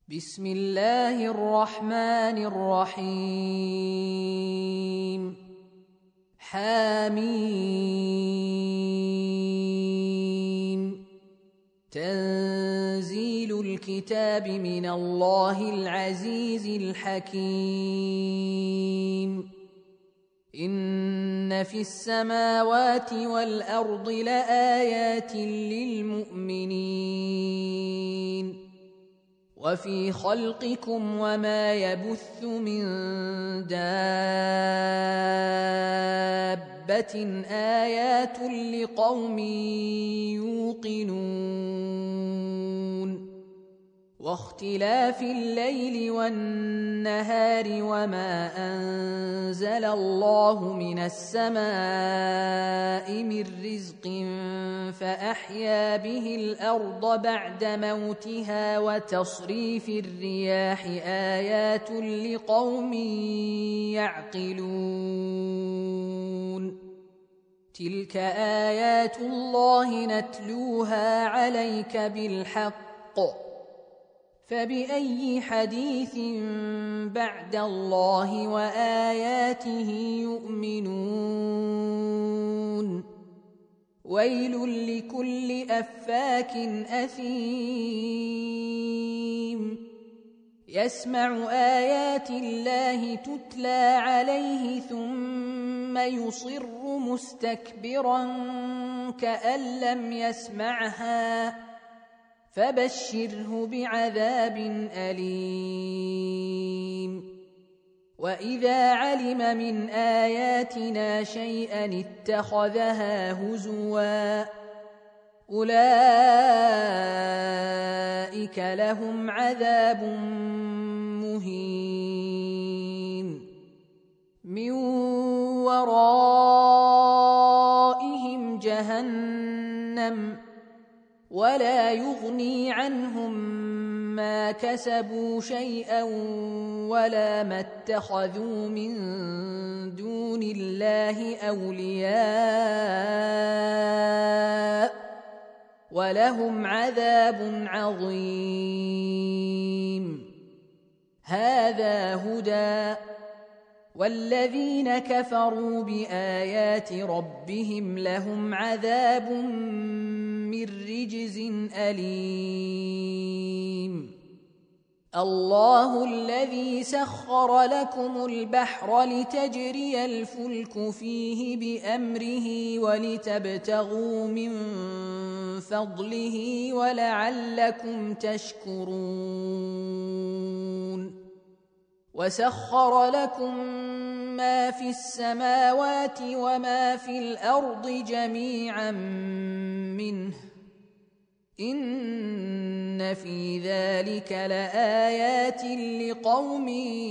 بسم الله الرحمن الرحيم حميم تنزيل الكتاب من الله العزيز الحكيم إن في السماوات والأرض لآيات للمؤمنين وفي خلقكم وما يبث من دابة آيات لقوم يوقنون واختلاف الليل والنهار وما أنزل الله من السماء من رزق فأحيا به الأرض بعد موتها وتصريف الرياح آيات لقوم يعقلون تلك آيات الله نتلوها عليك بالحق فبأي حديث بعد الله وآياته يؤمنون ويل لكل أفاك أثيم يسمع آيات الله تتلى عليه ثم يصر مستكبرا كأن لم يسمعها فبشره بعذاب أليم وإذا علم من آياتنا شيئا اتخذها هزوا أولئك لهم عذاب مهين من ورائهم جهنم ولا يغني عنهم ما كسبوا شيئا ولا ما اتخذوا من دون الله أولياء ولهم عذاب عظيم هذا هدى والذين كفروا بآيات ربهم لهم عذاب من رجز أليم الله الذي سخر لكم البحر لتجري الفلك فيه بأمره ولتبتغوا من فضله ولعلكم تشكرون وسخر لكم ما في السماوات وما في الأرض جميعا منه إن في ذلك لآيات لقوم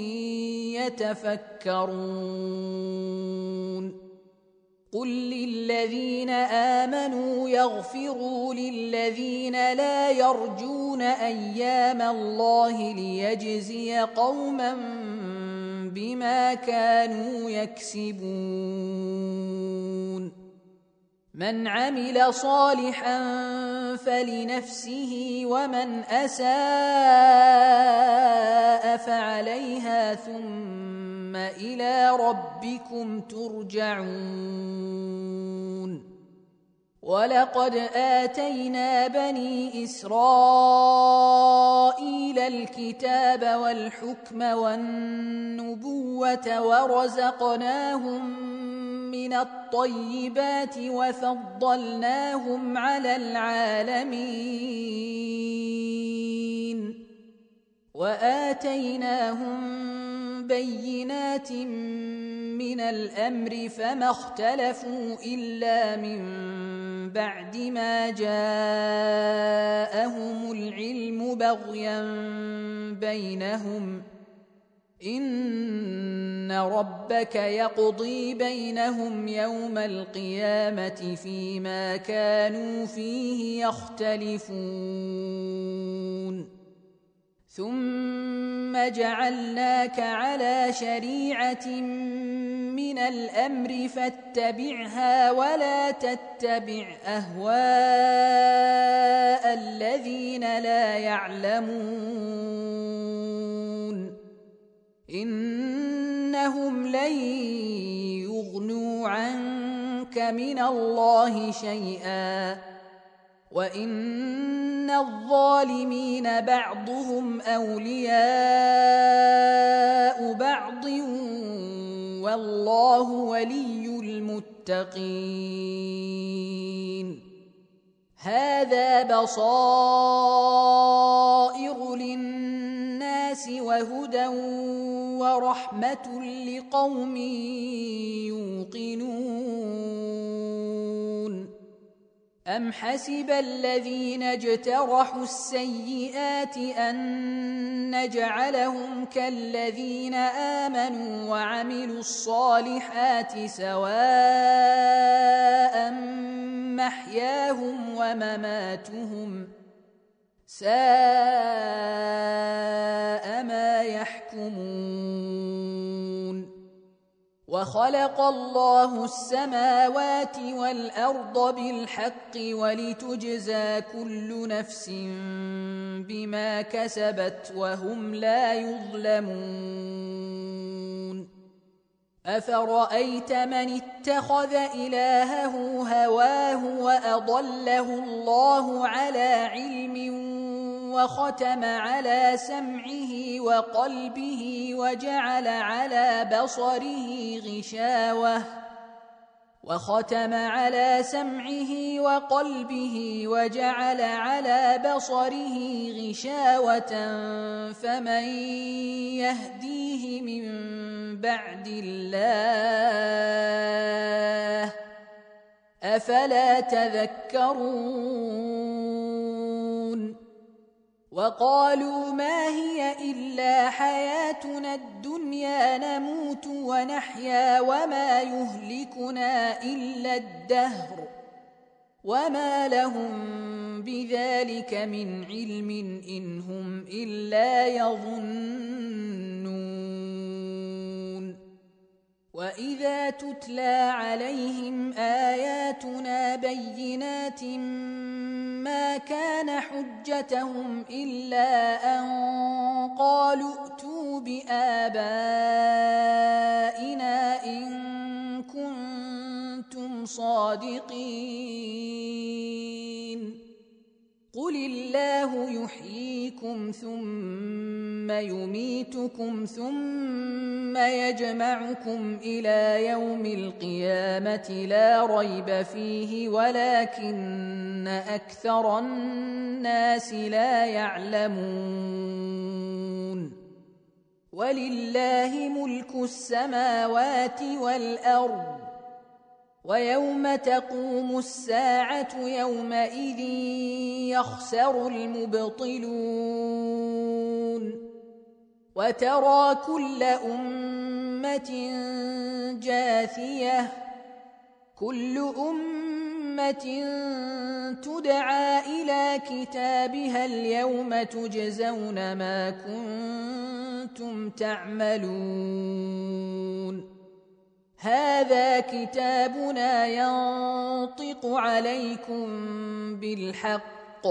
يتفكرون قل للذين آمنوا يغفروا للذين لا يرجون أيام الله ليجزي قوما بما كانوا يكسبون من عمل صالحا فلنفسه ومن أساء فعليها ثم إلى ربكم ترجعون ولقد آتينا بني إسرائيل الكتاب والحكم والنبوة ورزقناهم من الطيبات وفضلناهم على العالمين وآتيناهم بينات من الأمر فما اختلفوا إلا من بعد ما جاءهم العلم بغيا بينهم إن ربك يقضي بينهم يوم القيامة فيما كانوا فيه يختلفون ثم جعلناك على شريعة من الأمر فاتبعها ولا تتبع أهواء الذين لا يعلمون إنهم لن يغنوا عنك من الله شيئا وإن الظالمين بعضهم أولياء بعض والله ولي المتقين هذا بصائر للناس وهدى ورحمة لقوم يوقنون أم حسب الذين اجترحوا السيئات أن نجعلهم كالذين آمنوا وعملوا الصالحات سواء محياهم ومماتهم ساء ما يحكمون وخلق الله السماوات والأرض بالحق ولتجزى كل نفس بما كسبت وهم لا يظلمون أفرأيت من اتخذ إلهه هواه وأضله الله على علم وختم على سمعه وقلبه وجعل على بصره غشاوة فمن يهديه من بعد الله أفلا تذكرون وقالوا ما هي إلا حياتنا الدنيا نموت ونحيا وما يهلكنا إلا الدهر وما لهم بذلك من علم إن هم إلا يظنون وإذا تتلى عليهم آياتنا بينات ما كان حجتهم إلا أن قالوا ائتوا بآبائنا إن كنتم صادقين قل الله يحييكم ثم يميتكم ثم يجمعكم إلى يوم القيامة لا ريب فيه ولكن أكثر الناس لا يعلمون ولله ملك السماوات والأرض ويوم تقوم الساعة يومئذ يخسر المبطلون وترى كل أمة جاثية كل أمة تدعى إلى كتابها اليوم تجزون ما كنتم تعملون هذا كتابنا ينطق عليكم بالحق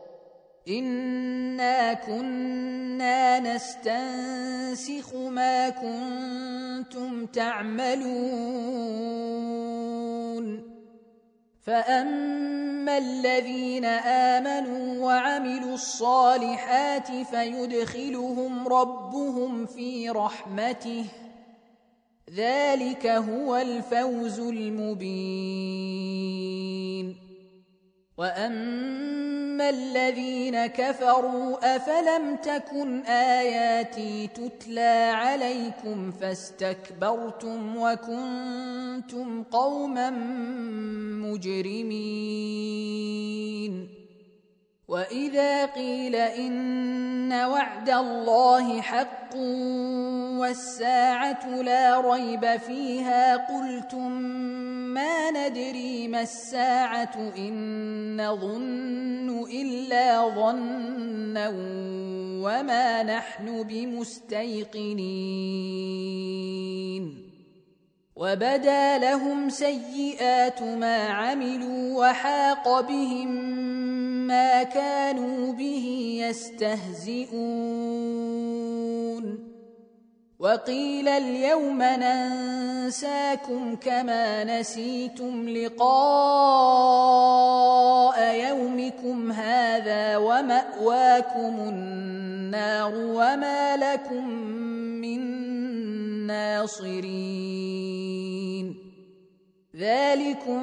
إنا كنا نستنسخ ما كنتم تعملون فأما الذين آمنوا وعملوا الصالحات فيدخلهم ربهم في رحمته ذلك هو الفوز المبين وأما الذين كفروا أفلم تكن آياتي تتلى عليكم فاستكبرتم وكنتم قوما مجرمين وإذا قيل إن وعد الله حق والساعة لا ريب فيها قلتم ما ندري ما الساعة إن نظن إلا ظنا وما نحن بمستيقنين وبدا لهم سيئات ما عملوا وحاق بهم ما كانوا به يستهزئون وقيل اليوم ننساكم كما نسيتم لقاء يومكم هذا ومأواكم النار وما لكم من ناصرين ذلكم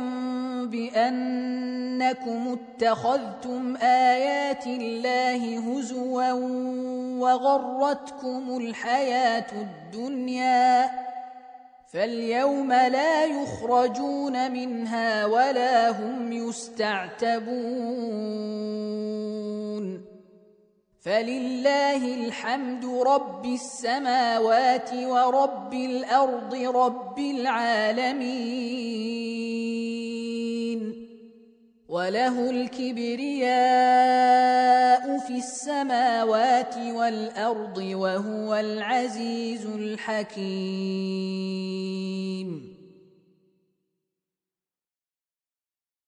بأنكم اتخذتم آيات الله هزوا وغرتكم الحياة الدنيا فاليوم لا يخرجون منها ولا هم يستعتبون فلله الحمد رب السماوات ورب الأرض رب العالمين وله الكبرياء في السماوات والأرض وهو العزيز الحكيم